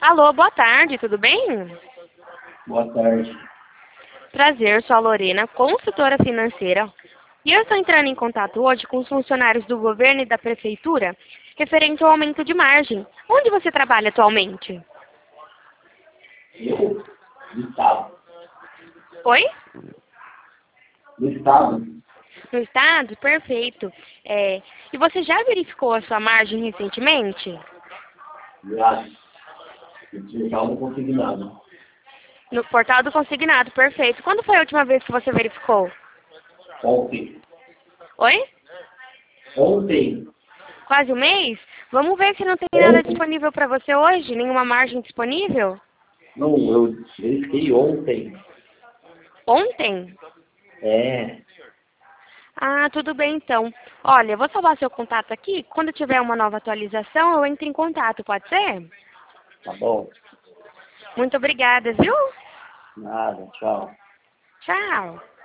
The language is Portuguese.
Alô, boa tarde, tudo bem? Boa tarde. Prazer, sou a Lorena, consultora financeira. E eu estou entrando em contato hoje com os funcionários do governo e da prefeitura referente ao aumento de margem. Onde você trabalha atualmente? Eu? Do Estado. Oi? Do Estado? No estado? Perfeito. E você já verificou a sua margem recentemente? Já. Eu não consegui nada. No portal do consignado, perfeito. Quando foi a última vez que você verificou? Ontem. Oi? Ontem. Quase um mês? Vamos ver se não tem nada Ontem? disponível para você hoje? Nenhuma margem disponível? Não, eu verifiquei ontem. Ontem? É. Ah, tudo bem então. Olha, eu vou salvar seu contato aqui. Quando tiver uma nova atualização, eu entro em contato, pode ser? Tá bom. Muito obrigada, viu? Nada. Tchau. Tchau.